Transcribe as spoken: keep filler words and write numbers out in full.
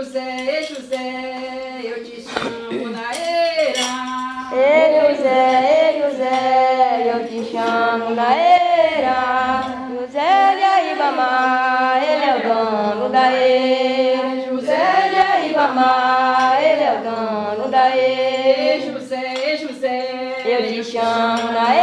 José, José, eu te chamo na eira. Ei, José, ei, José, eu te chamo na eira. José de Aribamá, ele é o dono da eira. José de Aribamá, ele é o dono da eira. José, José, eu te chamo na eira.